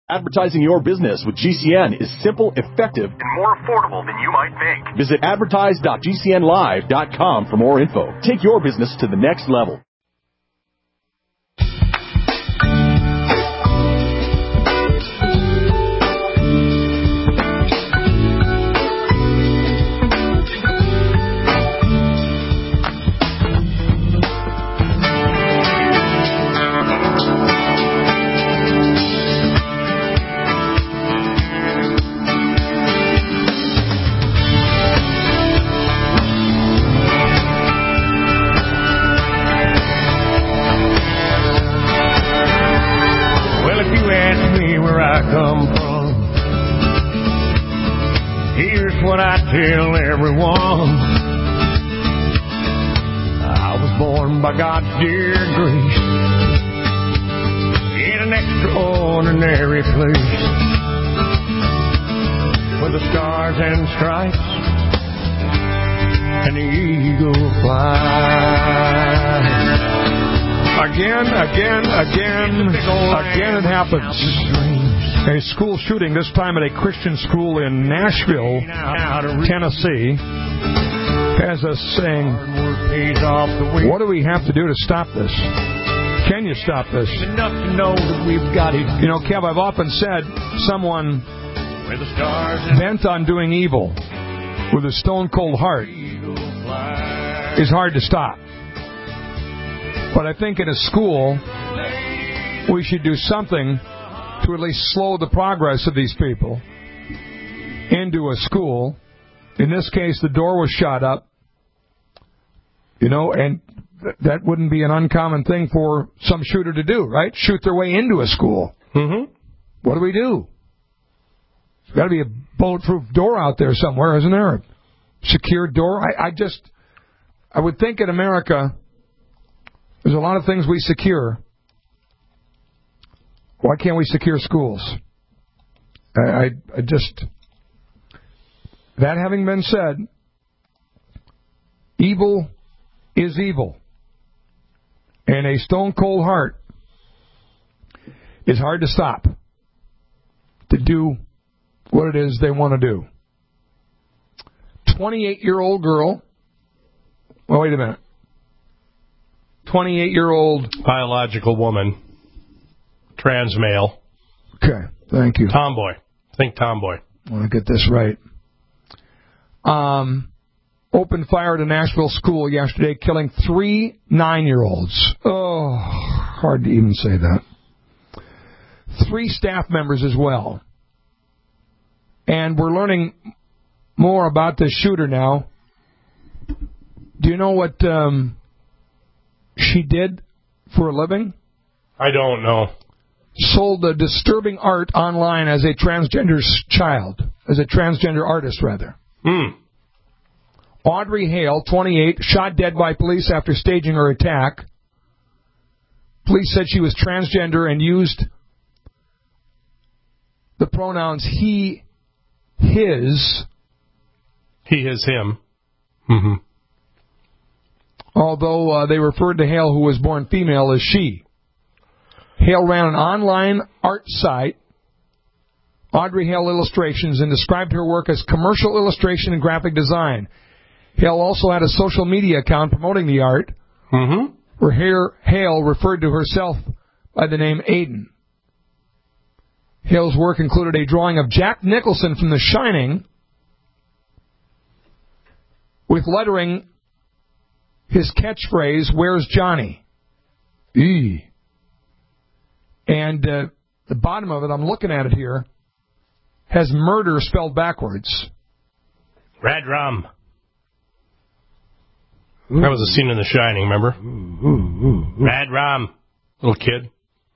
Advertising your business with GCN is simple, effective, and more affordable than you might think. Visit advertise.gcnlive.com for more info. Take your business to the next level. What I tell everyone, I was born by God's dear grace in an extraordinary place where the stars and stripes and the eagle fly. Again it happens. A school shooting, this time at a Christian school in Nashville, Tennessee, has us saying, what do we have to do to stop this? Can you stop this? Enough to know that we've got it. You know, Kev, I've often said someone bent on doing evil with a stone-cold heart is hard to stop. But I think in a school, we should do something to at least slow the progress of these people into a school. In this case, the door was shot up, you know, and that wouldn't be an uncommon thing for some shooter to do, right? Shoot their way into a school. Mm-hmm. What do we do? There's got to be a bulletproof door out there somewhere, isn't there? A secure door? I would think in America, there's a lot of things we secure. Why can't we secure schools? I just... That having been said, evil is evil. And a stone-cold heart is hard to stop to do what it is they want to do. 28-year-old girl... Well, wait a minute. 28-year-old... Biological woman. Trans male. Okay, thank you. Tomboy. Think tomboy. I want to get this right. Opened fire at a Nashville school yesterday, killing 3 9-year-olds. Oh, hard to even say that. 3 staff members as well. And we're learning more about this shooter now. Do you know what she did for a living? I don't know. Sold disturbing art online as a transgender child. As a transgender artist, rather. Audrey Hale, 28, shot dead by police after staging her attack. Police said she was transgender and used the pronouns he, his. He, his, him. Mm-hmm. Although they referred to Hale, who was born female, as she. Hale ran an online art site, Audrey Hale Illustrations, and described her work as commercial illustration and graphic design. Hale also had a social media account promoting the art, where Hale referred to herself by the name Aiden. Hale's work included a drawing of Jack Nicholson from The Shining, with lettering his catchphrase, "Where's Johnny?" Eee. And the bottom of it, I'm looking at it here, has murder spelled backwards. Red rum. Ooh. That was a scene in The Shining, remember? Red rum. Little kid.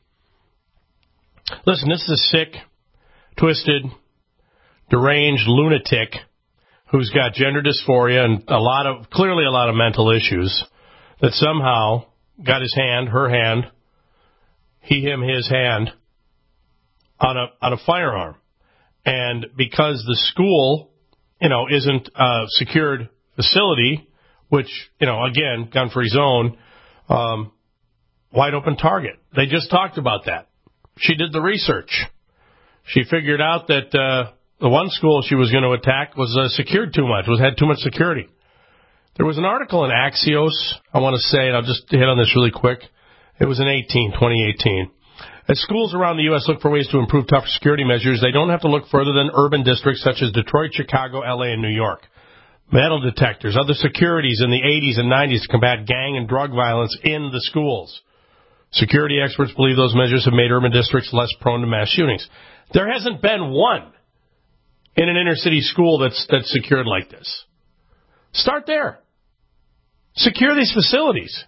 Listen, this is a sick, twisted, deranged lunatic who's got gender dysphoria and clearly a lot of mental issues that somehow got his hand, her hand, he, him, his hand on a firearm. And because the school, isn't a secured facility, which, again, gun-free zone, wide open target. They just talked about that. She did the research. She figured out that the one school she was going to attack was secured too much, had too much security. There was an article in Axios, I want to say, and I'll just hit on this really quick. It was in 2018. As schools around the U.S. look for ways to improve tougher security measures, they don't have to look further than urban districts such as Detroit, Chicago, L.A., and New York. Metal detectors, other securities in the 80s and 90s to combat gang and drug violence in the schools. Security experts believe those measures have made urban districts less prone to mass shootings. There hasn't been one in an inner-city school that's secured like this. Start there. Secure these facilities.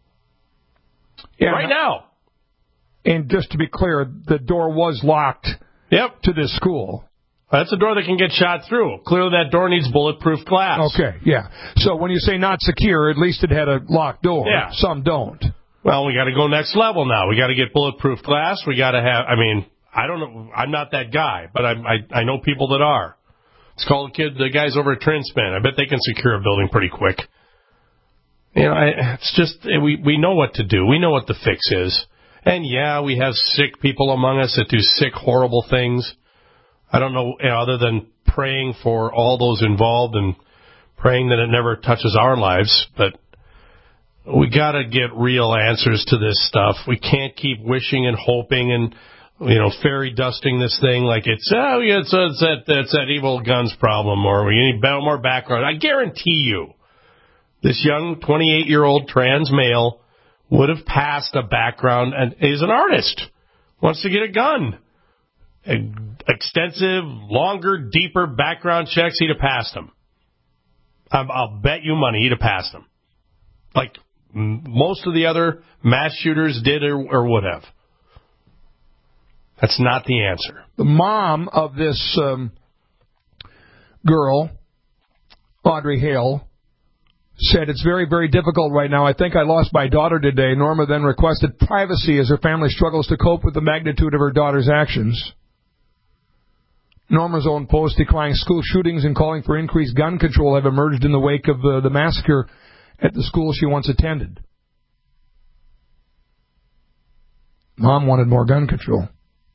Right now. And just to be clear, the door was locked to this school. That's a door that can get shot through. Clearly that door needs bulletproof glass. Okay, yeah. So when you say not secure, at least it had a locked door. Yeah. Some don't. Well, we got to go next level now. We got to get bulletproof glass. We got to have, I don't know, I'm not that guy, but I know people that are. Let's call the guys over at Trinspan. I bet they can secure a building pretty quick. It's just, we know what to do. We know what the fix is. And yeah, we have sick people among us that do sick, horrible things. I don't know, other than praying for all those involved and praying that it never touches our lives, but we got to get real answers to this stuff. We can't keep wishing and hoping and, fairy dusting this thing like it's that evil guns problem, or we need more background. I guarantee you, this young 28-year-old trans male would have passed a background and is an artist, wants to get a gun. Extensive, longer, deeper background checks, he'd have passed them. I'll bet you money he'd have passed them. Like most of the other mass shooters did or would have. That's not the answer. The mom of this girl, Audrey Hale, said, "It's very, very difficult right now. I think I lost my daughter today." Norma then requested privacy as her family struggles to cope with the magnitude of her daughter's actions. Norma's own post declining school shootings and calling for increased gun control have emerged in the wake of the massacre at the school she once attended. Mom wanted more gun control.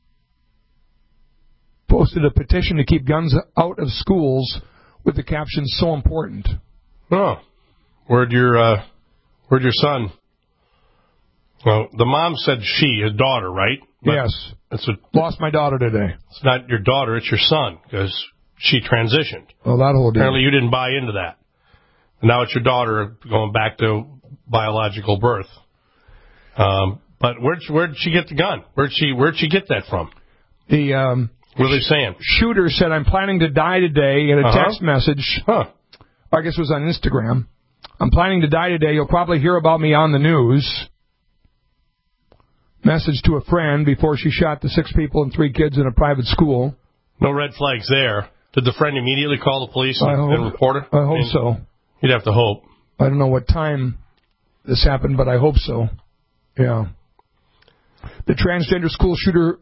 Posted a petition to keep guns out of schools with the caption, "So important." Oh. Where'd your son? Well, the mom said his daughter, right? But yes. Lost my daughter today. It's not your daughter, it's your son, because she transitioned. Well, that whole deal. Apparently you didn't buy into that. And now it's your daughter going back to biological birth. But where'd she get the gun? Where'd she get that from? What are they saying? Shooter said, "I'm planning to die today," in a text message. I guess it was on Instagram. "I'm planning to die today. You'll probably hear about me on the news." Message to a friend before she shot the 6 people and 3 kids in a private school. No red flags there. Did the friend immediately call the police and report her? I hope so. You'd have to hope. I don't know what time this happened, but I hope so. Yeah. The transgender school shooter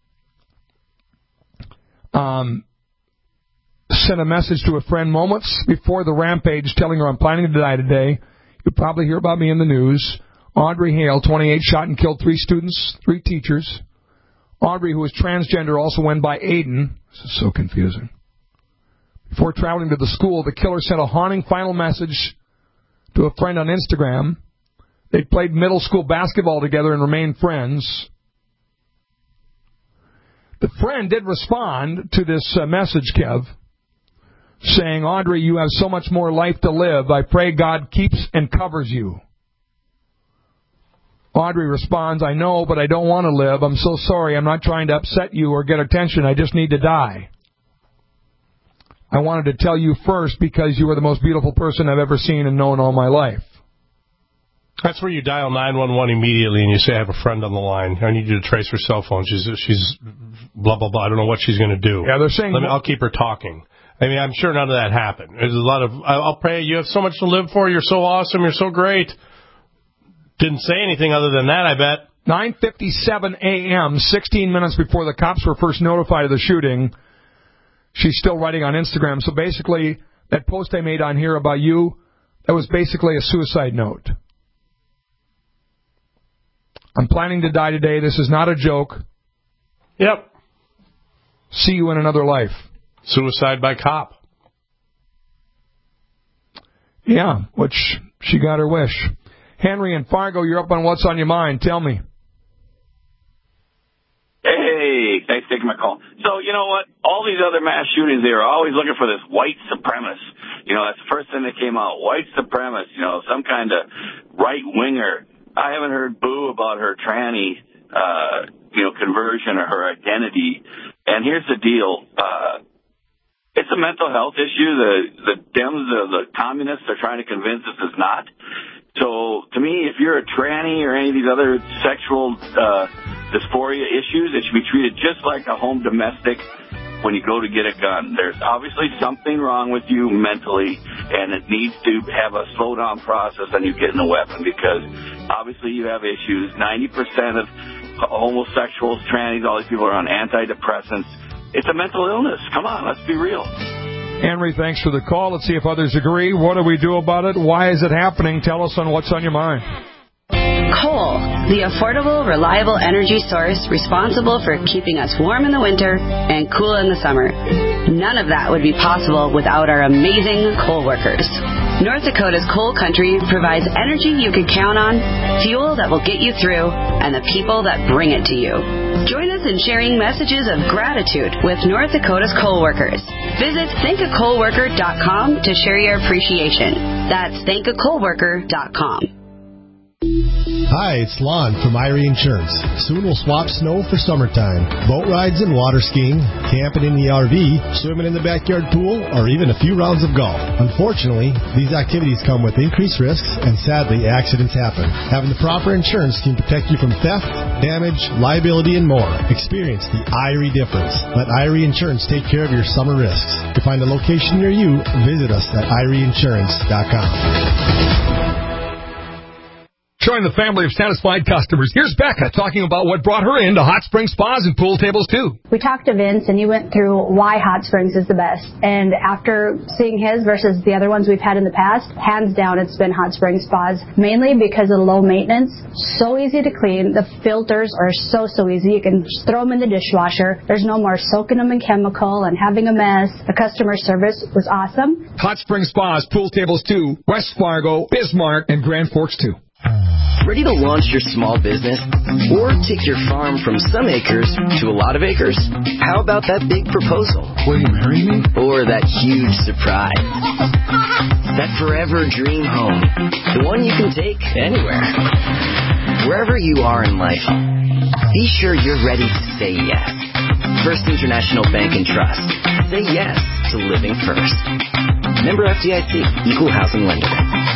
sent a message to a friend moments before the rampage telling her, "I'm planning to die today. You'll probably hear about me in the news." Audrey Hale, 28, shot and killed 3 students, 3 teachers. Audrey, who is transgender, also went by Aiden. This is so confusing. Before traveling to the school, the killer sent a haunting final message to a friend on Instagram. They played middle school basketball together and remained friends. The friend did respond to this message, Kev, saying, "Audrey, you have so much more life to live. I pray God keeps and covers you." Audrey responds, "I know, but I don't want to live. I'm so sorry. I'm not trying to upset you or get attention. I just need to die. I wanted to tell you first because you are the most beautiful person I've ever seen and known all my life." That's where you dial 911 immediately and you say, "I have a friend on the line. I need you to trace her cell phone. She's blah, blah, blah. I don't know what she's going to do. Yeah, they're saying I'll keep her talking." I'm sure none of that happened. There's a lot of, "I'll pray. You have so much to live for. You're so awesome. You're so great." Didn't say anything other than that, I bet. 9:57 a.m., 16 minutes before the cops were first notified of the shooting. She's still writing on Instagram. So basically, that post I made on here about you, that was basically a suicide note. "I'm planning to die today. This is not a joke." Yep. See you in another life. Suicide by cop. Yeah, which she got her wish. Henry in Fargo, you're up on What's on Your Mind. Tell me. Hey, thanks for taking my call. So, you know what? All these other mass shootings, they are always looking for this white supremacist. You know, that's the first thing that came out. White supremacist, you know, some kind of right-winger. I haven't heard boo about her tranny, conversion or her identity. And here's the deal. It's a mental health issue. The Dems, the communists are trying to convince us it's not. So, to me, if you're a tranny or any of these other sexual dysphoria issues, it should be treated just like a home domestic when you go to get a gun. There's obviously something wrong with you mentally, and it needs to have a slow-down process on you getting a weapon, because obviously you have issues. 90% of homosexuals, trannies, all these people are on antidepressants. It's a mental illness. Come on, let's be real. Henry, thanks for the call. Let's see if others agree. What do we do about it? Why is it happening? Tell us on What's on Your Mind. Coal, the affordable, reliable energy source responsible for keeping us warm in the winter and cool in the summer. None of that would be possible without our amazing coal workers. North Dakota's coal country provides energy you can count on, fuel that will get you through, and the people that bring it to you. Join us in sharing messages of gratitude with North Dakota's coal workers. Visit thankacoalworker.com to share your appreciation. That's thankacoalworker.com. Hi, it's Lon from Irie Insurance. Soon we'll swap snow for summertime. Boat rides and water skiing, camping in the RV, swimming in the backyard pool, or even a few rounds of golf. Unfortunately, these activities come with increased risks, and sadly, accidents happen. Having the proper insurance can protect you from theft, damage, liability, and more. Experience the Irie difference. Let Irie Insurance take care of your summer risks. To find a location near you, visit us at IrieInsurance.com. Showing the family of satisfied customers. Here's Becca talking about what brought her into Hot Spring Spas and pool tables, too. We talked to Vince, and he went through why Hot Springs is the best. And after seeing his versus the other ones we've had in the past, hands down, it's been Hot Spring Spas, mainly because of the low maintenance. So easy to clean. The filters are so easy. You can just throw them in the dishwasher. There's no more soaking them in chemical and having a mess. The customer service was awesome. Hot Spring Spas, pool tables, too. West Fargo, Bismarck, and Grand Forks, too. Ready to launch your small business? Or take your farm from some acres to a lot of acres? How about that big proposal? Will you marry me? Or that huge surprise? That forever dream home. The one you can take anywhere. Wherever you are in life, be sure you're ready to say yes. First International Bank and Trust. Say yes to living first. Member FDIC, Equal Housing Lender.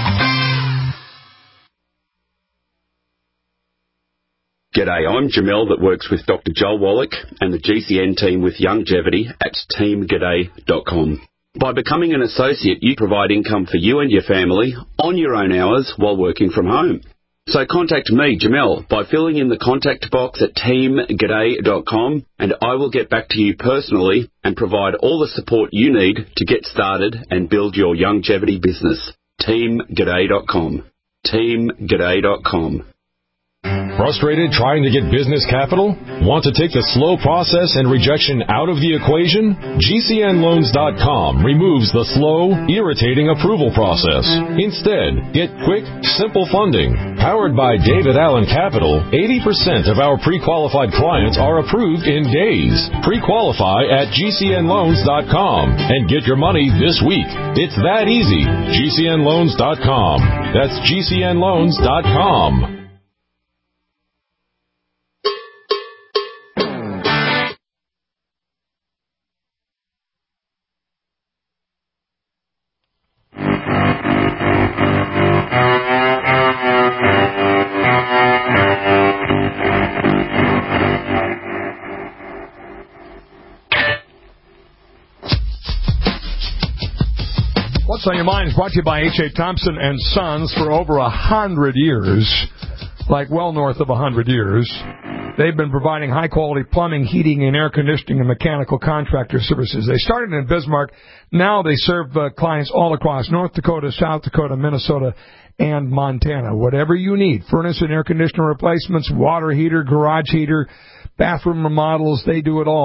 G'day, I'm Jamel that works with Dr. Joel Wallach and the GCN team with Longevity at teamg'day.com. By becoming an associate, you provide income for you and your family on your own hours while working from home. So contact me, Jamel, by filling in the contact box at teamg'day.com, and I will get back to you personally and provide all the support you need to get started and build your longevity business. teamg'day.com. teamg'day.com. Frustrated trying to get business capital? Want to take the slow process and rejection out of the equation? GCNloans.com removes the slow, irritating approval process. Instead, get quick, simple funding. Powered by David Allen Capital, 80% of our pre-qualified clients are approved in days. Pre-qualify at GCNloans.com and get your money this week. It's that easy. GCNloans.com. That's GCNloans.com. What's on Your Mind is brought to you by H.A. Thompson and Sons for over 100 years, like well north of 100 years. They've been providing high-quality plumbing, heating, and air conditioning and mechanical contractor services. They started in Bismarck. Now they serve clients all across North Dakota, South Dakota, Minnesota, and Montana. Whatever you need, furnace and air conditioner replacements, water heater, garage heater, bathroom remodels, they do it all.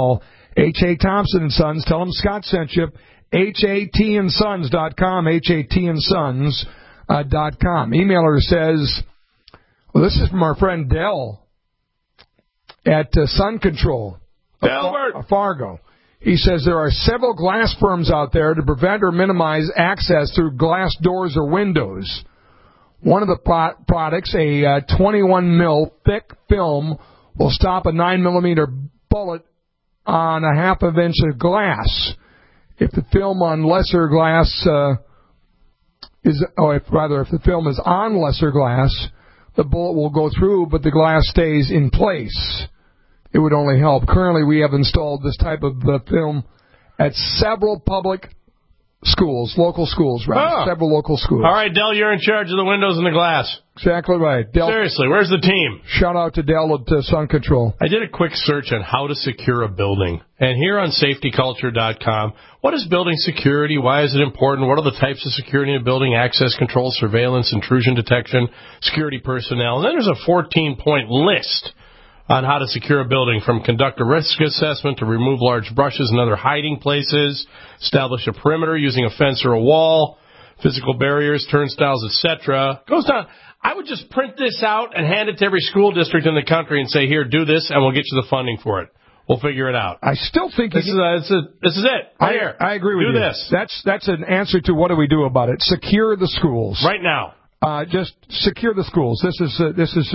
H.A. Thompson and Sons. Tell them Scott sent you. HATandsons.com, HATandsons.com. Emailer says, well, this is from our friend Dell at Sun Control, Fargo. He says there are several glass firms out there to prevent or minimize access through glass doors or windows. One of the products, a 21 mil thick film, will stop a 9mm bullet on a half of inch of glass. If the film on lesser glass if the film is on lesser glass, the bullet will go through, but the glass stays in place. It would only help. Currently, we have installed this type of film at several public schools, local schools, right? Several local schools. All right, Dell, you're in charge of the windows and the glass. Exactly right. Dell, seriously, where's the team? Shout out to Dell at Sun Control. I did a quick search on how to secure a building. And here on safetyculture.com, what is building security? Why is it important? What are the types of security in a building? Access control, surveillance, intrusion detection, security personnel. And then there's a 14-point list on how to secure a building, from conduct a risk assessment to remove large brushes and other hiding places, establish a perimeter using a fence or a wall, physical barriers, turnstiles, etc. Goes down. I would just print this out and hand it to every school district in the country and say, here, do this, and we'll get you the funding for it. We'll figure it out. I still think this is it. Right here. I agree with you. Do this. That's an answer to what do we do about it. Secure the schools. Right now. Just secure the schools. This is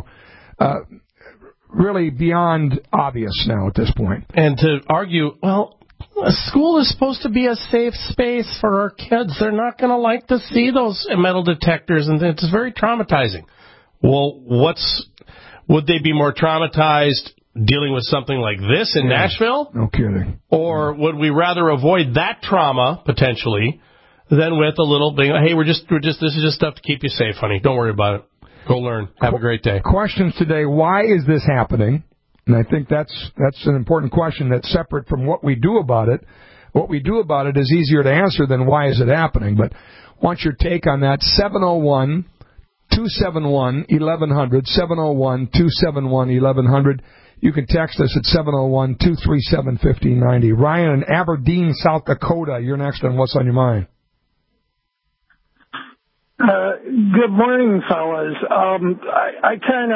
really beyond obvious now at this point. And to argue, well, a school is supposed to be a safe space for our kids. They're not going to like to see those metal detectors, and it's very traumatizing. Well, would they be more traumatized dealing with something like this in Nashville? No kidding. Or would we rather avoid that trauma, potentially, than with a little bit, hey, this is just stuff to keep you safe, honey. Don't worry about it. Go learn. Have a great day. Questions today. Why is this happening? And I think that's an important question that's separate from what we do about it. What we do about it is easier to answer than why is it happening. But I want your take on that. 701-271-1100. 701-271-1100. You can text us at 701-237-5090. Ryan in Aberdeen, South Dakota. You're next on What's on Your Mind. Good morning, fellas. I kind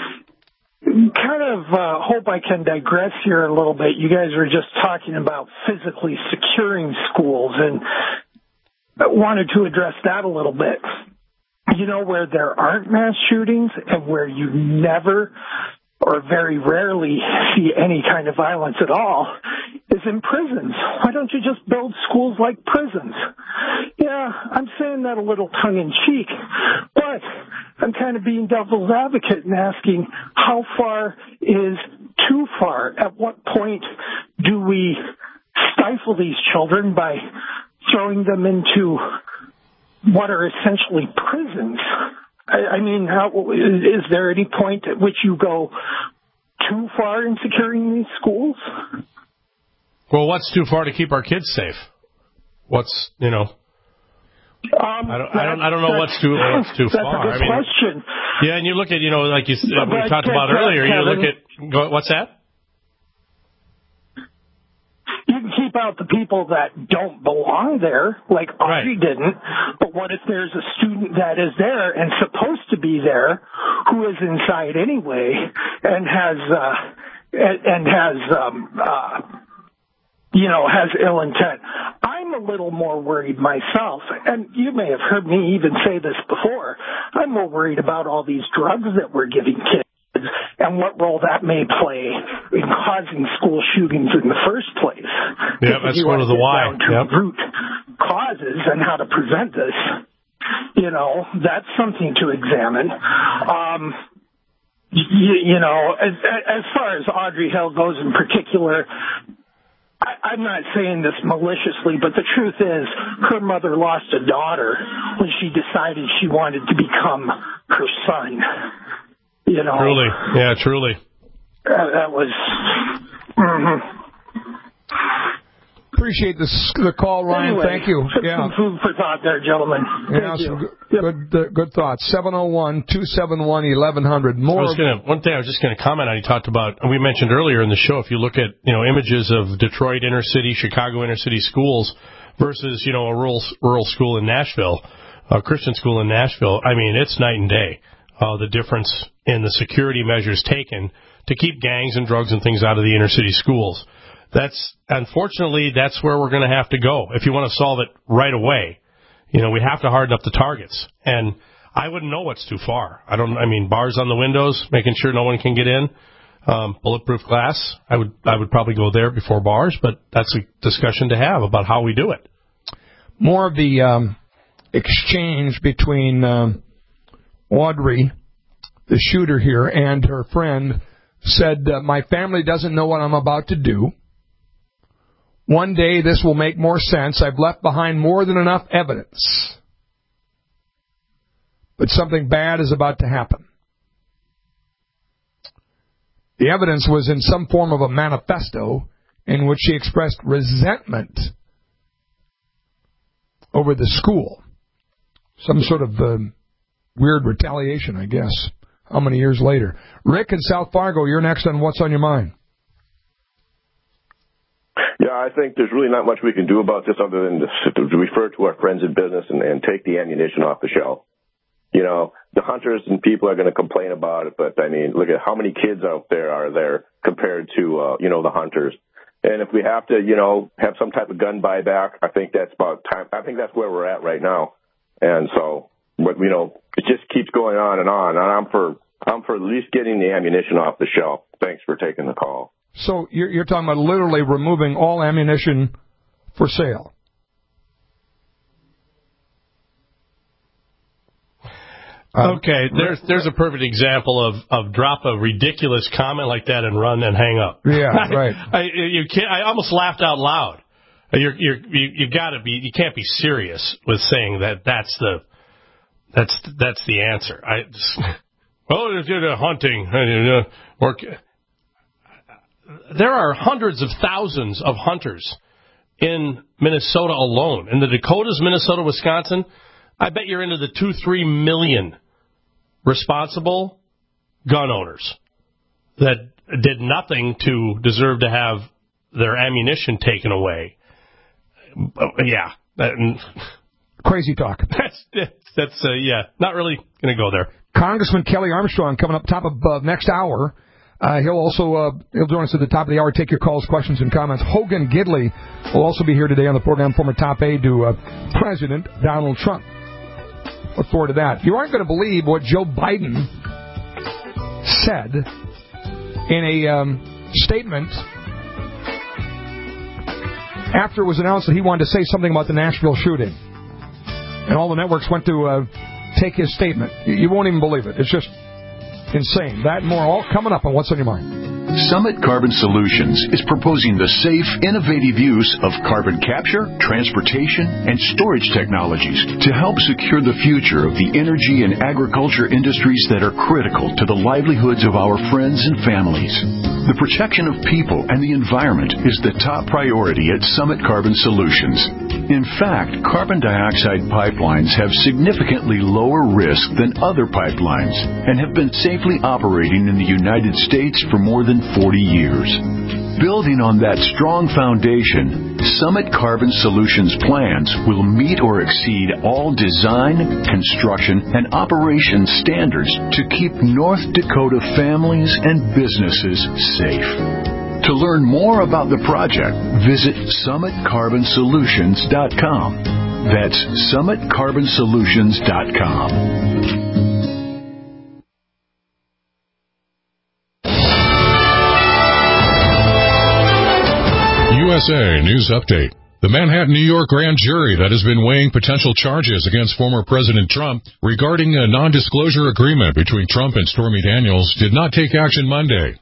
of hope I can digress here a little bit. You guys were just talking about physically securing schools, and I wanted to address that a little bit. You know, where there aren't mass shootings and where you never or very rarely see any kind of violence at all is in prisons. Why don't you just build schools like prisons? Yeah, I'm saying that a little tongue-in-cheek, but I'm kind of being devil's advocate and asking how far is too far? At what point do we stifle these children by throwing them into what are essentially prisons? I mean, is there any point at which you go too far in securing these schools? Well, what's too far to keep our kids safe? I don't know what's too far. That's a good question. Yeah, and you look at, like we talked about earlier, you look at, what's that? You can keep out the people that don't belong there, like Audrey didn't, but what if there's a student that is there and supposed to be there who is inside anyway and has ill intent? I'm a little more worried myself, and you may have heard me even say this before. I'm more worried about all these drugs that we're giving kids and what role that may play in causing school shootings in the first place. Yeah, that's one of the why. Root causes and how to prevent this. That's something to examine. As far as Audrey Hill goes in particular, I'm not saying this maliciously, but the truth is her mother lost a daughter when she decided she wanted to become her son. Truly. Yeah, truly. That was... appreciate the call, Ryan. Anyway, thank you. Some food for thought there, gentlemen. Thank you. Good thoughts. 701-271-1100. One thing I was just going to comment on. You talked about, we mentioned earlier in the show, if you look at images of Detroit inner city, Chicago inner city schools versus a rural school in Nashville, a Christian school in Nashville. I mean, it's night and day. The difference in the security measures taken to keep gangs and drugs and things out of the inner city schools. Unfortunately, that's where we're going to have to go if you want to solve it right away. We have to harden up the targets, and I wouldn't know what's too far. Bars on the windows, making sure no one can get in, bulletproof glass. I would probably go there before bars, but that's a discussion to have about how we do it. More of the exchange between Audrey, the shooter here, and her friend said, my family doesn't know what I'm about to do. One day this will make more sense. I've left behind more than enough evidence. But something bad is about to happen. The evidence was in some form of a manifesto in which she expressed resentment over the school. Some sort of weird retaliation, I guess. How many years later? Rick in South Fargo, you're next on What's on Your Mind. Yeah, I think there's really not much we can do about this other than to refer to our friends in business and take the ammunition off the shelf. The hunters and people are going to complain about it, but, look at how many kids out there are there compared to, the hunters. And if we have to, have some type of gun buyback, I think that's about time. I think that's where we're at right now. And so, but, it just keeps going on. And I'm for at least getting the ammunition off the shelf. Thanks for taking the call. So you're talking about literally removing all ammunition for sale. Okay, there's a perfect example of drop a ridiculous comment like that and run and hang up. Yeah, right. I almost laughed out loud. You've got to be. You can't be serious with saying that's the answer. If you're hunting, there are hundreds of thousands of hunters in Minnesota alone. In the Dakotas, Minnesota, Wisconsin, I bet you're into the 2-3 million responsible gun owners that did nothing to deserve to have their ammunition taken away. Yeah. Crazy talk. That's not really going to go there. Congressman Kelly Armstrong coming up top of next hour. He'll join us at the top of the hour, take your calls, questions, and comments. Hogan Gidley will also be here today on the program, former top aide to President Donald Trump. Look forward to that. You aren't going to believe what Joe Biden said in a statement after it was announced that he wanted to say something about the Nashville shooting. And all the networks went to take his statement. You won't even believe it. It's just insane. That and more all coming up on What's on Your Mind. Summit Carbon Solutions is proposing the safe, innovative use of carbon capture, transportation, and storage technologies to help secure the future of the energy and agriculture industries that are critical to the livelihoods of our friends and families. The protection of people and the environment is the top priority at Summit Carbon Solutions. In fact, carbon dioxide pipelines have significantly lower risk than other pipelines and have been safely operating in the United States for more than 40 years. Building on that strong foundation, Summit Carbon Solutions plans will meet or exceed all design, construction, and operation standards to keep North Dakota families and businesses safe. To learn more about the project, visit SummitCarbonSolutions.com. That's SummitCarbonSolutions.com. USA News Update. The Manhattan, New York grand jury that has been weighing potential charges against former President Trump regarding a non-disclosure agreement between Trump and Stormy Daniels did not take action Monday.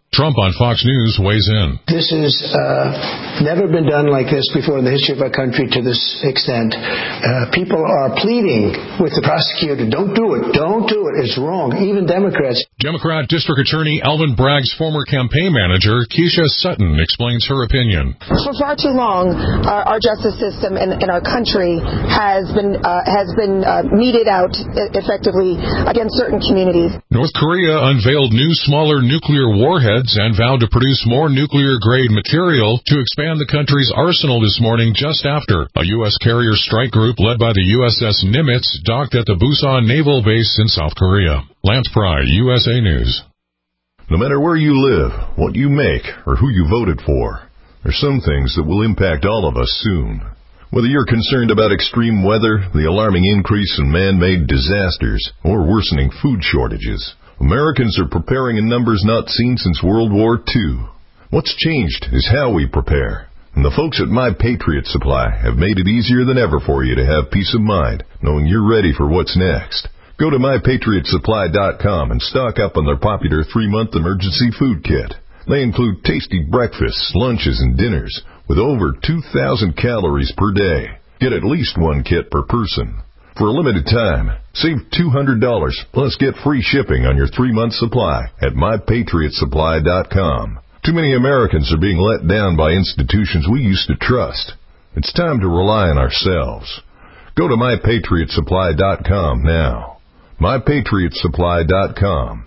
Trump on Fox News weighs in. This has never been done like this before in the history of our country to this extent. People are pleading with the prosecutor, don't do it, it's wrong, even Democrats. Democrat District Attorney Alvin Bragg's former campaign manager, Keisha Sutton, explains her opinion. For far too long, our justice system in our country has been meted out effectively against certain communities. North Korea unveiled new, smaller nuclear warheads and vowed to produce more nuclear-grade material to expand the country's arsenal this morning just after a U.S. carrier strike group led by the USS Nimitz docked at the Busan Naval Base in South Korea. Lance Pry, USA News. No matter where you live, what you make, or who you voted for, there's some things that will impact all of us soon. Whether you're concerned about extreme weather, the alarming increase in man-made disasters, or worsening food shortages, Americans are preparing in numbers not seen since World War II. What's changed is how we prepare. And the folks at My Patriot Supply have made it easier than ever for you to have peace of mind, knowing you're ready for what's next. Go to MyPatriotSupply.com and stock up on their popular 3-month emergency food kit. They include tasty breakfasts, lunches, and dinners with over 2,000 calories per day. Get at least one kit per person. For a limited time, save $200 plus get free shipping on your 3-month supply at MyPatriotSupply.com. Too many Americans are being let down by institutions we used to trust. It's time to rely on ourselves. Go to MyPatriotSupply.com now. MyPatriotSupply.com.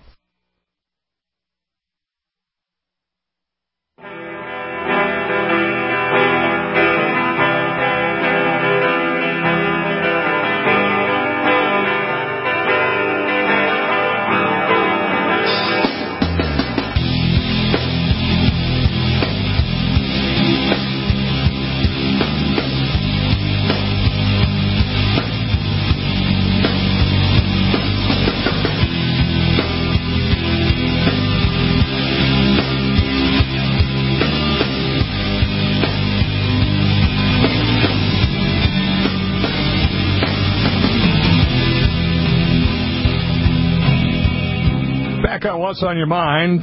What's on your mind?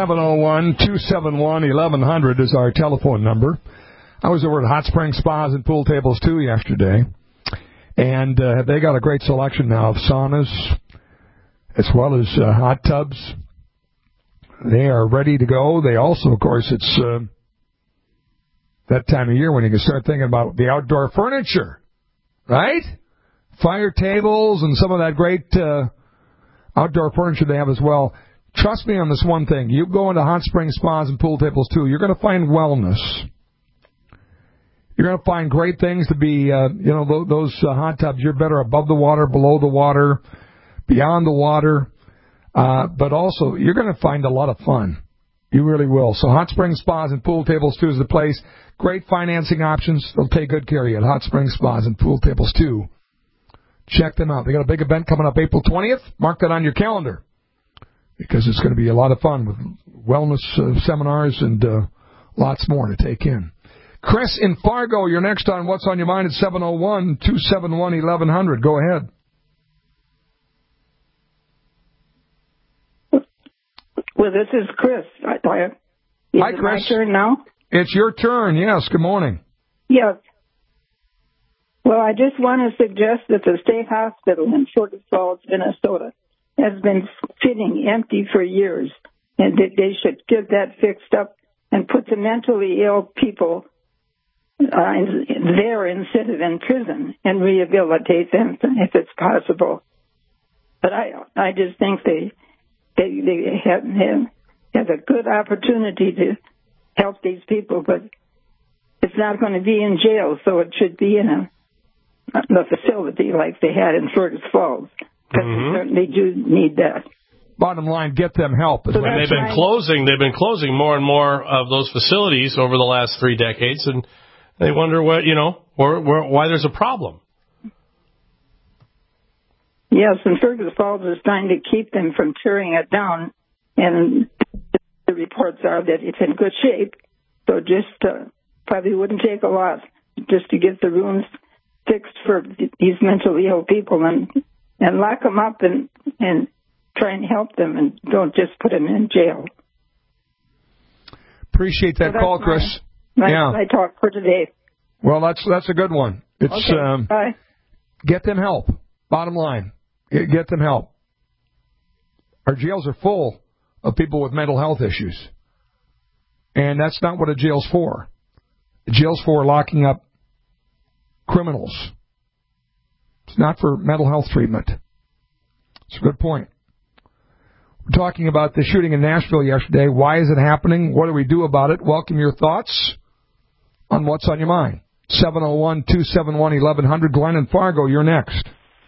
701-271-1100 is our telephone number. I was over at Hot Springs Spas and Pool Tables 2 yesterday, and they got a great selection now of saunas as well as hot tubs. They are ready to go. They also, of course, it's that time of year when you can start thinking about the outdoor furniture, right? Fire tables and some of that great outdoor furniture they have as well. Trust me on this one thing. You go into Hot Springs Spas and Pool Tables 2, you're going to find wellness. You're going to find great things to be, those hot tubs. You're better above the water, below the water, beyond the water. But also, you're going to find a lot of fun. You really will. So Hot Springs Spas and Pool Tables 2 is the place. Great financing options. They'll take good care of you at Hot Springs Spas and Pool Tables 2. Check them out. They got a big event coming up April 20th. Mark that on your calendar, because it's going to be a lot of fun with wellness seminars and lots more to take in. Chris in Fargo, you're next on What's on Your Mind at 701-271-1100. Go ahead. Well, this is Chris. Hi, Chris. My turn now? It's your turn, yes. Good morning. Yes. Well, I just want to suggest that the state hospital in Fergus Falls, Minnesota, has been sitting empty for years, and that they should get that fixed up and put the mentally ill people there instead of in prison and rehabilitate them if it's possible. But I just think they have a good opportunity to help these people, but it's not going to be in jail, so it should be in a facility like they had in Fergus Falls, because they certainly do need that. Bottom line, get them help. So they've been closing more and more of those facilities over the last 3 decades, and they wonder why there's a problem. Yes, and Fergus Falls is trying to keep them from tearing it down, and the reports are that it's in good shape, so just probably wouldn't take a lot just to get the rooms fixed for these mentally ill people and lock them up and try and help them and don't just put them in jail. Appreciate that call, Chris. My talk for today. Well, that's a good one. It's okay. Bye. Get them help. Bottom line, get them help. Our jails are full of people with mental health issues, and that's not what a jail's for. The jail's for locking up criminals. It's not for mental health treatment. It's a good point. We're talking about the shooting in Nashville yesterday. Why is it happening? What do we do about it? Welcome your thoughts on what's on your mind. 701-271-1100. Glenn and Fargo, you're next.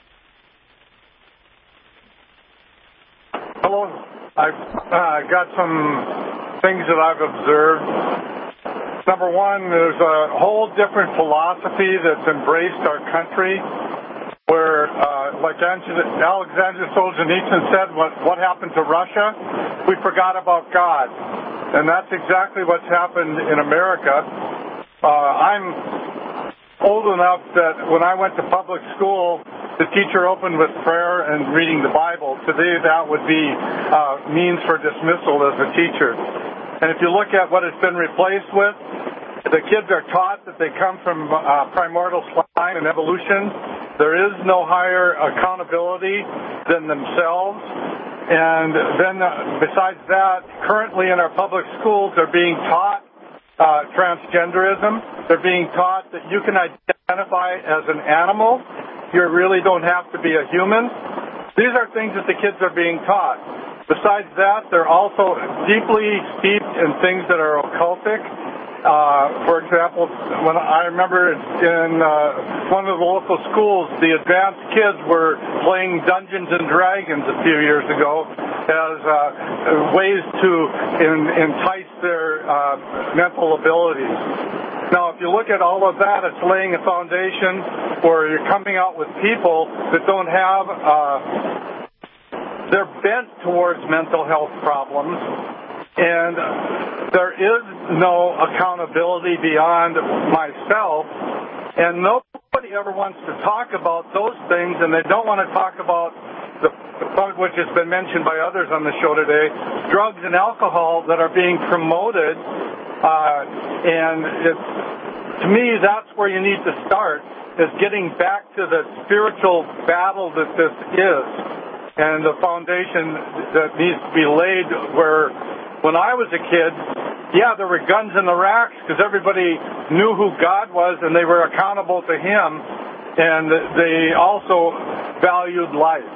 Hello. I've got some things that I've observed. Number one, there's a whole different philosophy that's embraced our country where, like Alexander Solzhenitsyn said, what happened to Russia? We forgot about God. And that's exactly what's happened in America. I'm old enough that when I went to public school, the teacher opened with prayer and reading the Bible. Today, that would be means for dismissal as a teacher. And if you look at what it's been replaced with, the kids are taught that they come from primordial slime and evolution. There is no higher accountability than themselves. And then besides that, currently in our public schools, they're being taught transgenderism. They're being taught that you can identify as an animal. You really don't have to be a human. These are things that the kids are being taught. Besides that, they're also deeply steeped in things that are occultic. For example, when I remember in one of the local schools, the advanced kids were playing Dungeons and Dragons a few years ago as ways to entice their mental abilities. Now, if you look at all of that, it's laying a foundation where you're coming out with people that don't have, they're bent towards mental health problems, and there is no accountability beyond myself, and nobody ever wants to talk about those things, and they don't want to talk about the point which has been mentioned by others on the show today, drugs and alcohol that are being promoted. And to me, that's where you need to start, is getting back to the spiritual battle that this is, and the foundation that needs to be laid where, when I was a kid, yeah, there were guns in the racks because everybody knew who God was and they were accountable to Him, and they also valued life.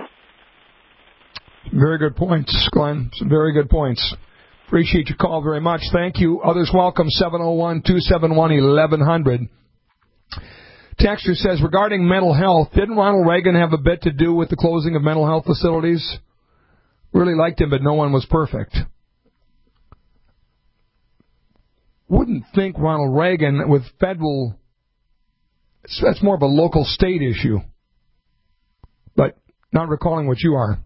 Very good points, Glenn. Some very good points. Appreciate your call very much. Thank you. Others welcome, 701-271-1100. Texter says, regarding mental health, didn't Ronald Reagan have a bit to do with the closing of mental health facilities? Really liked him, but no one was perfect. Wouldn't think Ronald Reagan with federal, that's more of a local state issue, but not recalling what you are.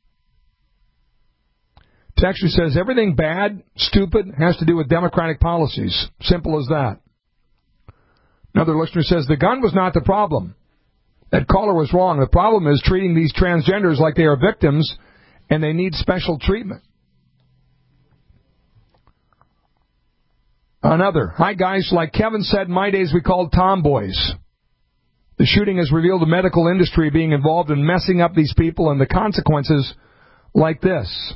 Texture says, everything bad, stupid, has to do with Democratic policies. Simple as that. Another listener says, the gun was not the problem. That caller was wrong. The problem is treating these transgenders like they are victims and they need special treatment. Another, hi guys, like Kevin said, in my days we called tomboys. The shooting has revealed the medical industry being involved in messing up these people and the consequences like this.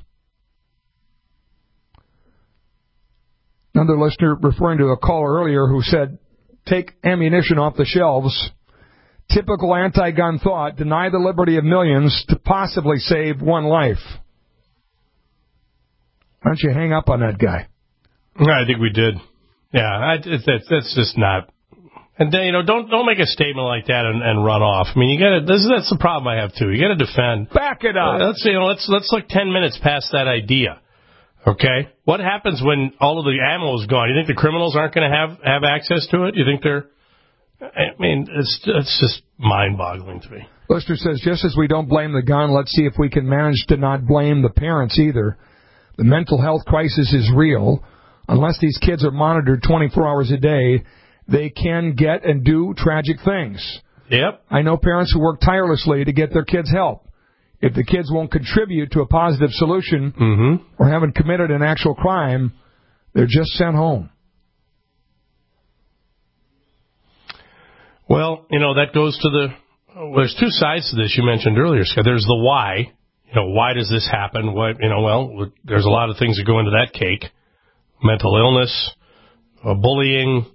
Another listener referring to a caller earlier who said, take ammunition off the shelves. Typical anti-gun thought, deny the liberty of millions to possibly save one life. Why don't you hang up on that guy? I think we did. Yeah, that's just not. And don't make a statement like that and run off. I mean, you got to. That's the problem I have too. You got to defend. Back it up. Let's look 10 minutes past that idea. Okay, what happens when all of the ammo is gone? You think the criminals aren't going to have access to it? You think they're? I mean, it's just mind-boggling to me. Lister says, just as we don't blame the gun, let's see if we can manage to not blame the parents either. The mental health crisis is real. Unless these kids are monitored 24 hours a day, they can get and do tragic things. Yep. I know parents who work tirelessly to get their kids help. If the kids won't contribute to a positive solution or haven't committed an actual crime, They're just sent home. Well, that goes to there's two sides to this you mentioned earlier, Scott. There's the why. Why does this happen? There's a lot of things that go into that cake. Mental illness, bullying,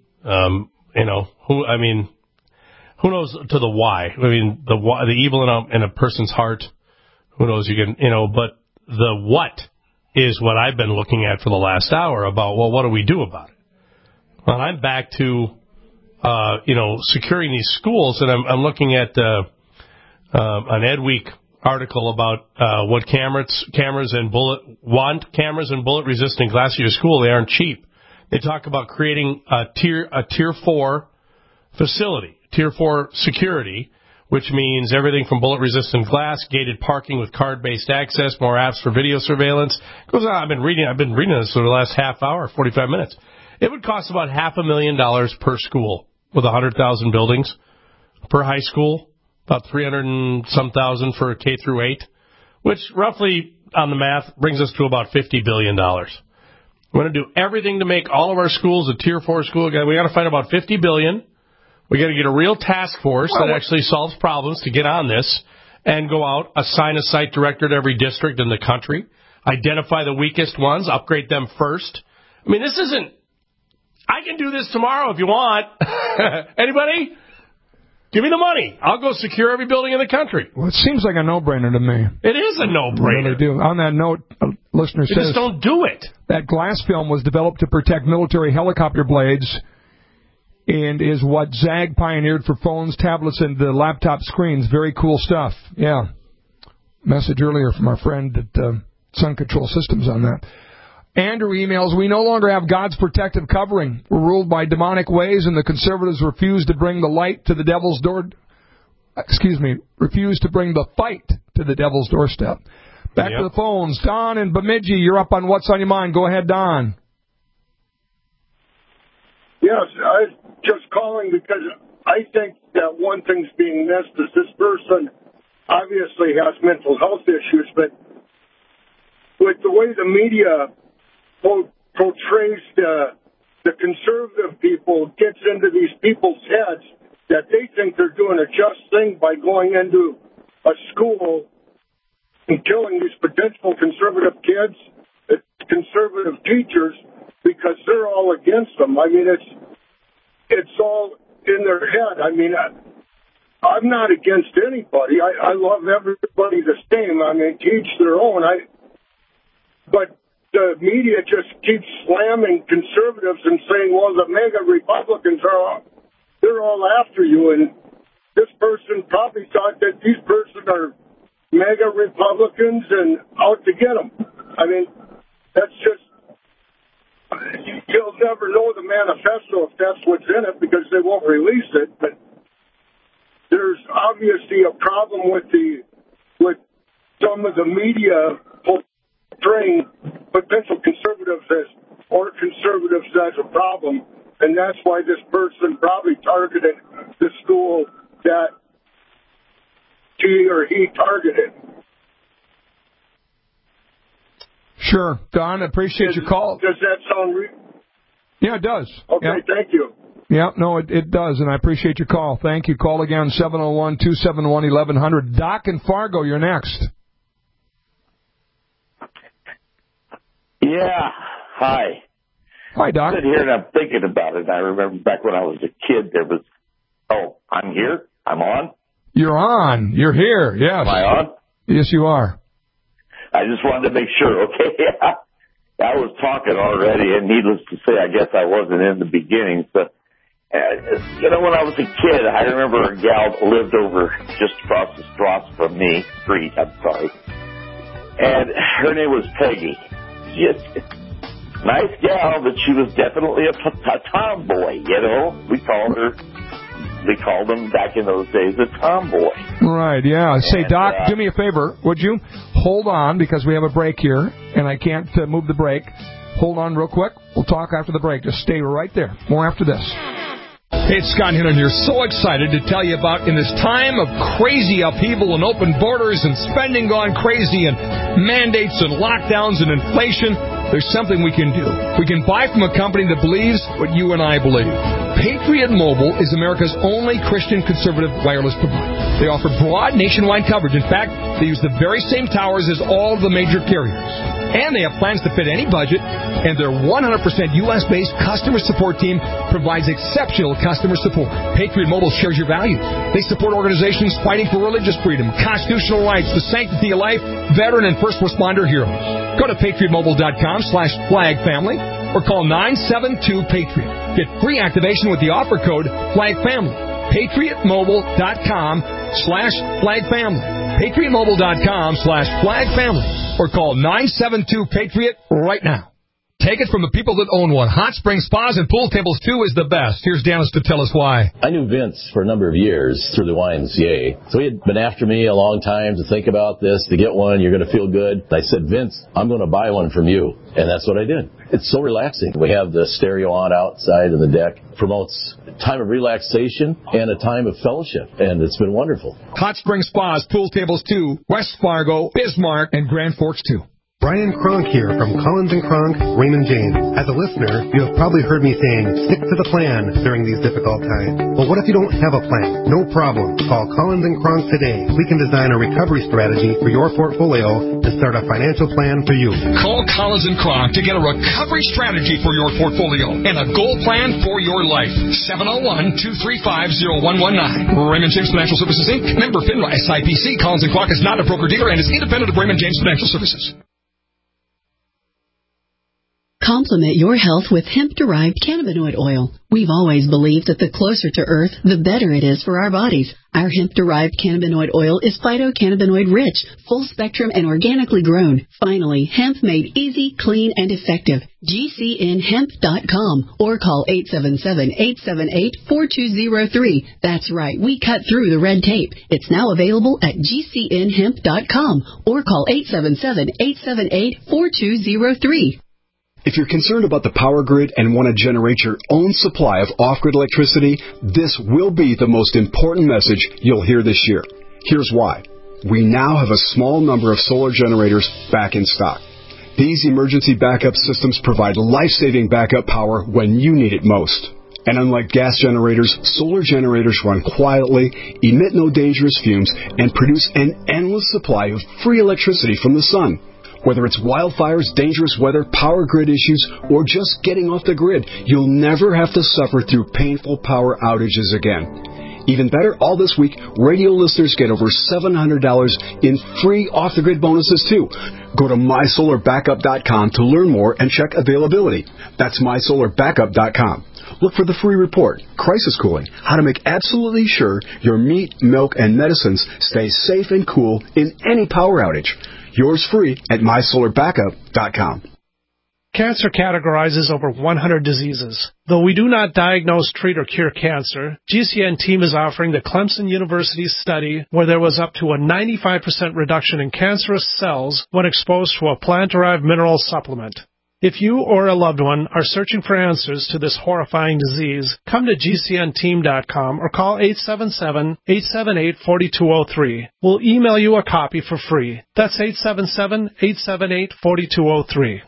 who knows to the why? The evil in a person's heart, who knows but the what is what I've been looking at for the last hour about, what do we do about it? Well, I'm back to, securing these schools, and I'm looking at an Ed Week article about what cameras and bullet resistant glass in your school. They aren't cheap. They talk about creating a tier 4 facility, tier 4 security, which means everything from bullet resistant glass, gated parking with card-based access, more apps for video surveillance. It goes on. I've been reading this for the last half hour, 45 minutes. It would cost about $500,000 per school with 100,000 buildings per high school. About 300 and some thousand for K through 8, which roughly on the math brings us to about $50 billion. We're going to do everything to make all of our schools a tier 4 school. We got to find about $50 billion. We got to get a real task force that actually solves problems to get on this and go out, assign a site director to every district in the country, identify the weakest ones, upgrade them first. This isn't, I can do this tomorrow if you want. Anybody? Give me the money. I'll go secure every building in the country. Well, it seems like a no-brainer to me. It is a no-brainer. Really do. On that note, a listener says... just don't do it. That glass film was developed to protect military helicopter blades and is what ZAG pioneered for phones, tablets, and the laptop screens. Very cool stuff. Yeah. Message earlier from our friend at Sun Control Systems on that. Andrew emails, we no longer have God's protective covering. We're ruled by demonic ways, and the conservatives refuse to bring the light to the devil's door. Refuse to bring the fight to the devil's doorstep. Back to the phones. Don and Bemidji, you're up on What's on Your Mind. Go ahead, Don. Yes, I was just calling because I think that one thing's being missed is this person obviously has mental health issues, but with the way the media portrays the conservative people, gets into these people's heads that they think they're doing a just thing by going into a school and killing these potential conservative kids, conservative teachers, because they're all against them. It's all in their head. I'm not against anybody. I love everybody the same. Each their own. But the media just keeps slamming conservatives and saying, well, the mega Republicans they're all after you. And this person probably thought that these person are mega Republicans and out to get them. That's just, you'll never know the manifesto if that's what's in it because they won't release it. But there's obviously a problem with some of the media portraying potential conservatives as a problem, and that's why this person probably targeted the school that she or he targeted. Sure. Don, I appreciate your call. Does that sound Yeah, it does. Okay, thank you. Yeah, no, it does, and I appreciate your call. Thank you. Call again, 701-271-1100. Doc in Fargo, you're next. Yeah. Hi. Hi, Doc. I'm sitting here and I'm thinking about it. I remember back when I was a kid, there was, I'm here. I'm on. You're on. You're here. Yes. Am I on? Yes, you are. I just wanted to make sure. Okay. I was talking already, and needless to say, I guess I wasn't in the beginning. But, when I was a kid, I remember a gal that lived over just across the street, and her name was Peggy. Just nice gal, but she was definitely a tomboy, They called them back in those days a tomboy. Right, yeah. Say, Doc, do me a favor, would you? Hold on, because we have a break here, and I can't move the break. Hold on real quick. We'll talk after the break. Just stay right there. More after this. Hey, it's Scott Hinton here. So excited to tell you about, in this time of crazy upheaval and open borders and spending gone crazy and mandates and lockdowns and inflation, there's something we can do. We can buy from a company that believes what you and I believe. Patriot Mobile is America's only Christian conservative wireless provider. They offer broad nationwide coverage. In fact, they use the very same towers as all of the major carriers. And they have plans to fit any budget, and their 100% U.S.-based customer support team provides exceptional customer support. Patriot Mobile shares your values. They support organizations fighting for religious freedom, constitutional rights, the sanctity of life, veteran and first responder heroes. Go to patriotmobile.com/flagfamily or call 972-PATRIOT. Get free activation with the offer code FLAGFAMILY. patriotmobile.com/flagfamily. patriotmobile.com/flagfamily or call 972-PATRIOT right now. Take it from the people that own one. Hot Spring Spas and Pool Tables 2 is the best. Here's Dennis to tell us why. I knew Vince for a number of years through the YMCA. So he had been after me a long time to think about this, to get one. You're going to feel good. I said, Vince, I'm going to buy one from you. And that's what I did. It's so relaxing. We have the stereo on outside in the deck. Promotes a time of relaxation and a time of fellowship. And it's been wonderful. Hot Spring Spas, Pool Tables 2, West Fargo, Bismarck, and Grand Forks 2. Brian Kronk here from Collins & Kronk, Raymond James. As a listener, you have probably heard me saying, stick to the plan during these difficult times. Well, what if you don't have a plan? No problem. Call Collins & Kronk today. We can design a recovery strategy for your portfolio and start a financial plan for you. Call Collins & Kronk to get a recovery strategy for your portfolio and a goal plan for your life. 701-235-0119. Raymond James Financial Services, Inc. Member FINRA SIPC. Collins & Kronk is not a broker-dealer and is independent of Raymond James Financial Services. Complement your health with hemp-derived cannabinoid oil. We've always believed that the closer to Earth, the better it is for our bodies. Our hemp-derived cannabinoid oil is phytocannabinoid-rich, full-spectrum, and organically grown. Finally, hemp made easy, clean, and effective. GCNhemp.com or call 877-878-4203. That's right, we cut through the red tape. It's now available at GCNhemp.com or call 877-878-4203. If you're concerned about the power grid and want to generate your own supply of off-grid electricity, this will be the most important message you'll hear this year. Here's why. We now have a small number of solar generators back in stock. These emergency backup systems provide life-saving backup power when you need it most. And unlike gas generators, solar generators run quietly, emit no dangerous fumes, and produce an endless supply of free electricity from the sun. Whether it's wildfires, dangerous weather, power grid issues, or just getting off the grid, you'll never have to suffer through painful power outages again. Even better, all this week, radio listeners get over $700 in free off-the-grid bonuses, too. Go to mysolarbackup.com to learn more and check availability. That's mysolarbackup.com. Look for the free report, Crisis Cooling, how to make absolutely sure your meat, milk, and medicines stay safe and cool in any power outage. Yours free at mysolarbackup.com. Cancer categorizes over 100 diseases. Though we do not diagnose, treat, or cure cancer, GCN team is offering the Clemson University study where there was up to a 95% reduction in cancerous cells when exposed to a plant-derived mineral supplement. If you or a loved one are searching for answers to this horrifying disease, come to GCNteam.com or call 877-878-4203. We'll email you a copy for free. That's 877-878-4203.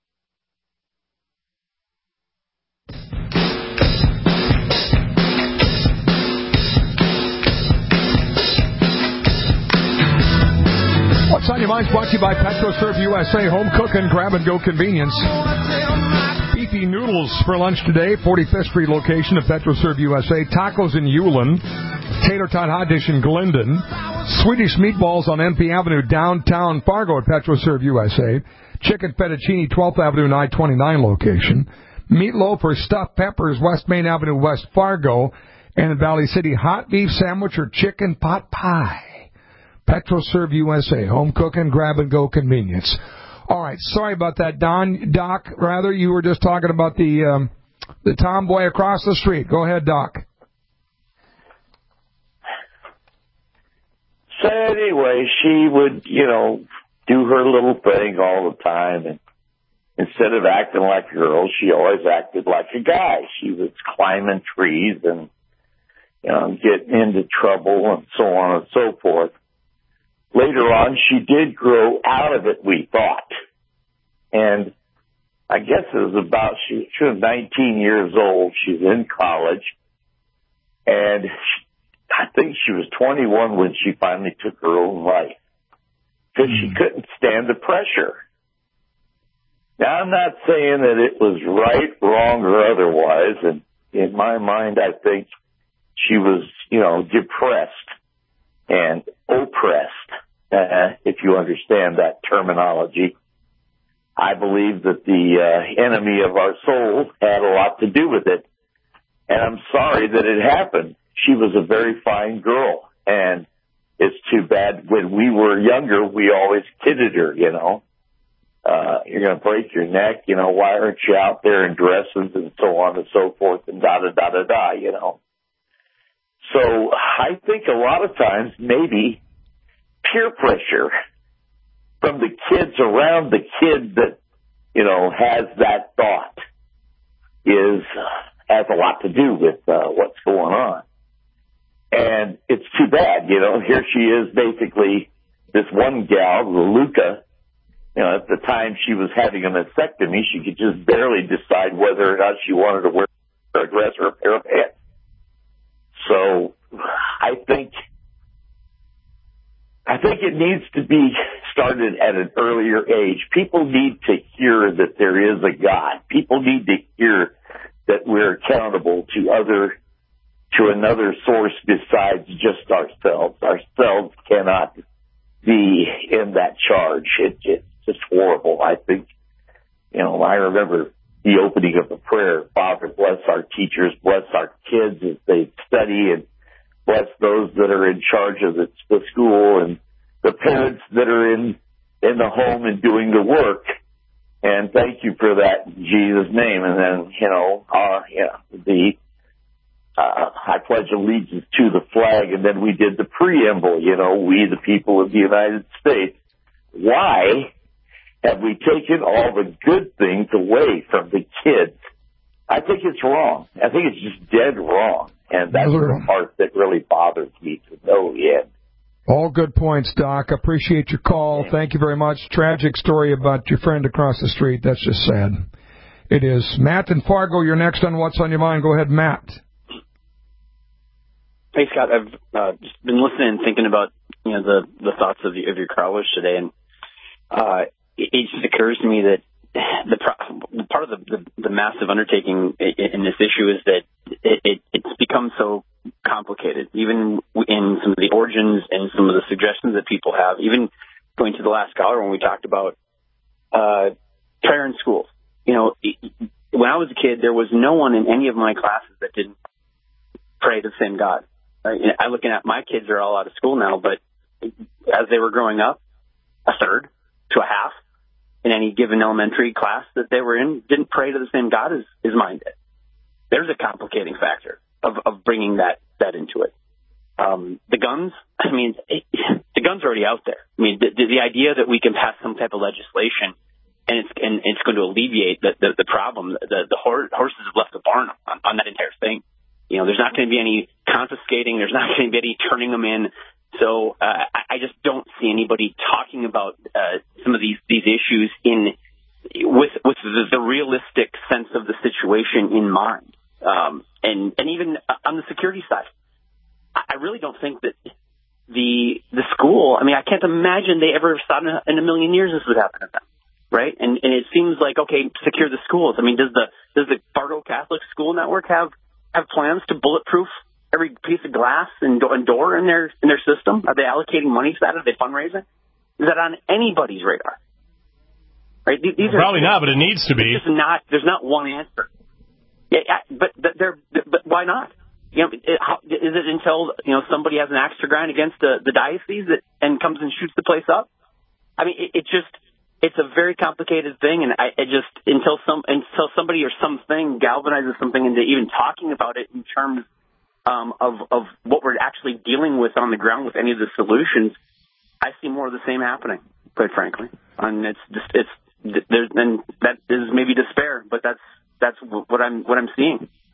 What's on your mind? Brought to you by PetroServe USA, home cook and grab-and-go convenience. Beefy noodles for lunch today, 45th Street location of PetroServe USA. Tacos in Ulen. Tater tot hot dish in Glendon. Swedish meatballs on MP Avenue, downtown Fargo at PetroServe USA. Chicken fettuccine, 12th Avenue and I-29 location. Meatloaf or stuffed peppers, West Main Avenue, West Fargo. And in Valley City, hot beef sandwich or chicken pot pie. PetroServe USA, home cook and grab-and-go convenience. All right, sorry about that, Doc, rather, you were just talking about the tomboy across the street. Go ahead, Doc. So anyway, she would, do her little thing all the time, and instead of acting like a girl, she always acted like a guy. She was climbing trees and, getting into trouble and so on and so forth. Later on, she did grow out of it, we thought. And I guess it was about, she was 19 years old. She's in college. And I think she was 21 when she finally took her own life because she couldn't stand the pressure. Now, I'm not saying that it was right, wrong, or otherwise. And in my mind, I think she was, depressed and oppressed, if you understand that terminology. I believe that the enemy of our soul had a lot to do with it. And I'm sorry that it happened. She was a very fine girl. And it's too bad when we were younger, we always kidded her, you're going to break your neck, why aren't you out there in dresses and so on and so forth and da-da-da-da-da, So I think a lot of times maybe peer pressure from the kids around the kid that, has that thought has a lot to do with what's going on. And it's too bad, here she is basically this one gal, Luca, at the time she was having a mastectomy, she could just barely decide whether or not she wanted to wear a dress or a pair of pants. So I think it needs to be started at an earlier age. People need to hear that there is a God. People need to hear that we're accountable to another source besides just ourselves. Ourselves cannot be in that charge. It's just horrible. I think, I remember the opening of the prayer, Father, bless our teachers, bless our kids as they study, and bless those that are in charge of the school and the parents that are in the home and doing the work. And thank you for that in Jesus' name. And then, I pledge allegiance to the flag, and then we did the preamble, we the people of the United States. Why have we taken all the good things away from the kids? I think it's wrong. I think it's just dead wrong. And that's the part that really bothers me to no end. All good points, Doc. Appreciate your call. Thank you very much. Tragic story about your friend across the street. That's just sad. It is. Matt in Fargo, you're next on What's on Your Mind. Go ahead, Matt. Hey, Scott. I've just been listening and thinking about the thoughts of your callers today, and it just occurs to me that the part of the massive undertaking in this issue is that it's become so complicated, even in some of the origins and some of the suggestions that people have, even going to the last caller when we talked about prayer in schools. When I was a kid, there was no one in any of my classes that didn't pray to the same God. Right? I'm looking at my kids are all out of school now, but as they were growing up, a third to a half in any given elementary class that they were in didn't pray to the same God as mine did. There's a complicating factor of bringing that into it. The guns, the guns are already out there. The idea that we can pass some type of legislation and it's going to alleviate the problem, the horses have left the barn on that entire thing. There's not going to be any confiscating. There's not going to be any turning them in. So I just don't see anybody talking about some of these issues with the realistic sense of the situation in mind. And even on the security side, I really don't think that the school, I can't imagine they ever thought in a million years this would happen to them, right? And it seems like, okay, secure the schools. Does the Fargo Catholic School Network have plans to bulletproof every piece of glass and door in their system? Are they allocating money for that? Are they fundraising? Is that on anybody's radar? Right? These probably not, but it needs to be. There's not one answer. Yeah, but why not? Is it until somebody has an axe to grind against the diocese and comes and shoots the place up? It's a very complicated thing, and until somebody or something galvanizes something into even talking about it in terms of what we're actually dealing with on the ground with any of the solutions, I see more of the same happening, quite frankly. And that is maybe despair, but that's what I'm seeing.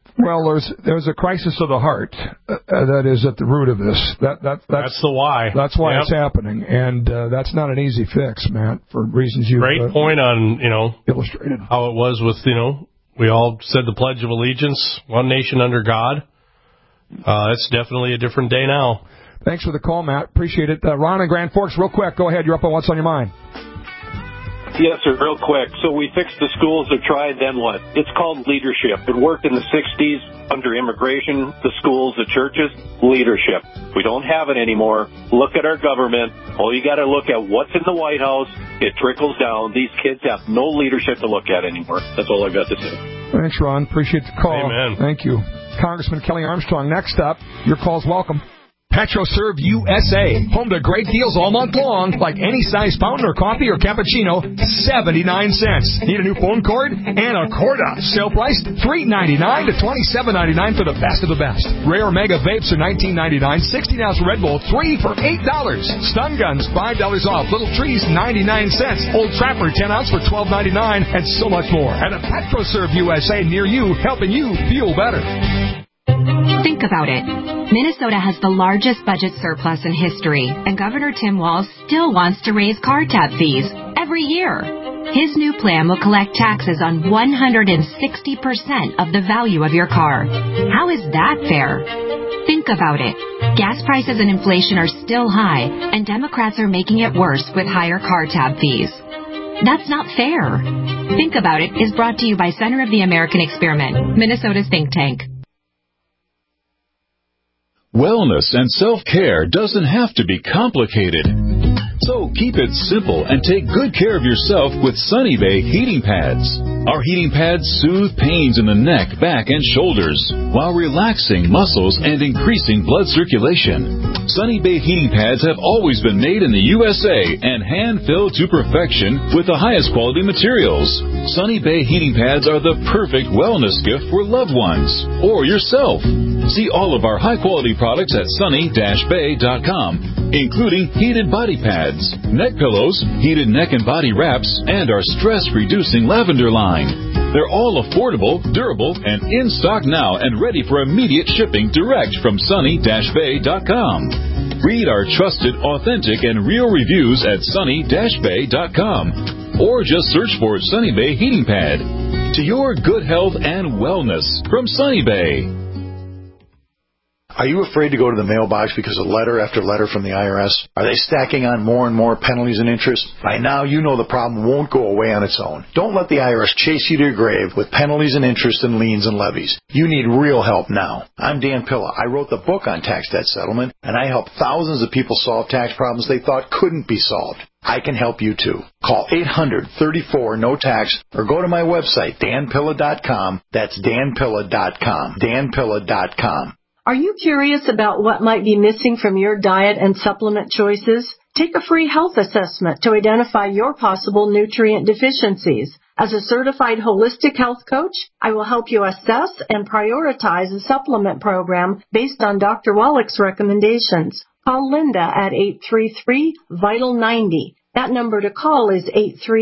Well, there's a crisis of the heart that is at the root of this. That's the why. That's why it's happening, and that's not an easy fix, Matt, for reasons you Great point on illustrated how it was with we all said the Pledge of Allegiance, one nation under God. It's definitely a different day now. Thanks for the call, Matt. Appreciate it. Ron in Grand Forks, real quick. Go ahead. You're up on What's on Your Mind. Yes, sir, real quick. So we fixed the schools that tried, then what? It's called leadership. It worked in the 60s under immigration, the schools, the churches, leadership. We don't have it anymore. Look at our government. Oh, you got to look at what's in the White House. It trickles down. These kids have no leadership to look at anymore. That's all I've got to say. Thanks, Ron. Appreciate the call. Amen. Thank you. Congressman Kelly Armstrong, next up. Your call's welcome. PetroServe USA. Home to great deals all month long, like any size fountain or coffee or cappuccino, 79 cents. Need a new phone cord? Anacorda. Sale price $3.99 to $27.99 for the best of the best. Rare Mega Vapes are $19.99. 16-ounce Red Bull, 3 for $8. Stun Guns, $5 off. Little Trees, 99 cents. Old Trapper, 10-ounce for $12.99, and so much more. At a PetroServe USA near you, helping you feel better. Think about it. Minnesota has the largest budget surplus in history, and Governor Tim Walz still wants to raise car tab fees every year. His new plan will collect taxes on 160% of the value of your car. How is that fair? Think about it. Gas prices and inflation are still high, and Democrats are making it worse with higher car tab fees. That's not fair. Think About It is brought to you by Center of the American Experiment, Minnesota's think tank. Wellness and self-care doesn't have to be complicated. So keep it simple and take good care of yourself with Sunny Bay heating pads. Our heating pads soothe pains in the neck, back, and shoulders while relaxing muscles and increasing blood circulation. Sunny Bay heating pads have always been made in the USA and hand-filled to perfection with the highest quality materials. Sunny Bay heating pads are the perfect wellness gift for loved ones or yourself. See all of our high-quality products at sunny-bay.com, including heated body pads, neck pillows, heated neck and body wraps, and our stress-reducing lavender line. They're all affordable, durable, and in stock now and ready for immediate shipping direct from sunny-bay.com. Read our trusted, authentic, and real reviews at sunny-bay.com, or just search for Sunny Bay Heating Pad. To your good health and wellness from Sunny Bay. Are you afraid to go to the mailbox because of letter after letter from the IRS? Are they stacking on more and more penalties and interest? By now, you know the problem won't go away on its own. Don't let the IRS chase you to your grave with penalties and interest and liens and levies. You need real help now. I'm Dan Pilla. I wrote the book on tax debt settlement, and I help thousands of people solve tax problems they thought couldn't be solved. I can help you too. Call 800-34-NO-TAX or go to my website, danpilla.com. That's danpilla.com. danpilla.com. Are you curious about what might be missing from your diet and supplement choices? Take a free health assessment to identify your possible nutrient deficiencies. As a certified holistic health coach, I will help you assess and prioritize a supplement program based on Dr. Wallach's recommendations. Call Linda at 833-VITAL-90. That number to call is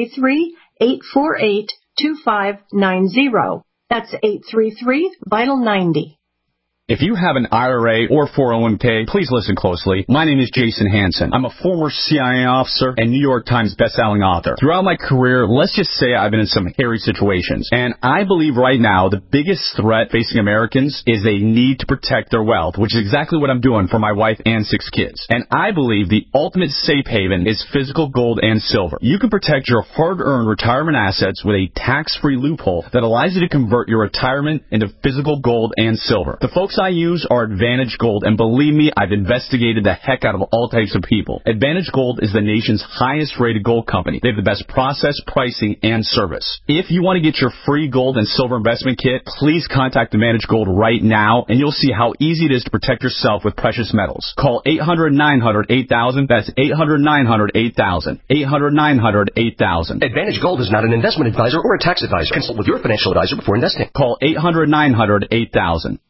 833-848-2590. That's 833-VITAL-90. If you have an IRA or 401k, please listen closely. My name is Jason Hansen. I'm a former CIA officer and New York Times bestselling author. Throughout my career, let's just say I've been in some hairy situations. And I believe right now the biggest threat facing Americans is they need to protect their wealth, which is exactly what I'm doing for my wife and 6 kids. And I believe the ultimate safe haven is physical gold and silver. You can protect your hard-earned retirement assets with a tax-free loophole that allows you to convert your retirement into physical gold and silver. The folks I use are Advantage Gold, and believe me, I've investigated the heck out of all types of people. Advantage Gold is the nation's highest-rated gold company. They have the best process, pricing, and service. If you want to get your free gold and silver investment kit, please contact Advantage Gold right now, and you'll see how easy it is to protect yourself with precious metals. Call 800-900-8000. That's 800-900-8000. 800-900-8000. Advantage Gold is not an investment advisor or a tax advisor. Consult with your financial advisor before investing. Call 800-900-8000.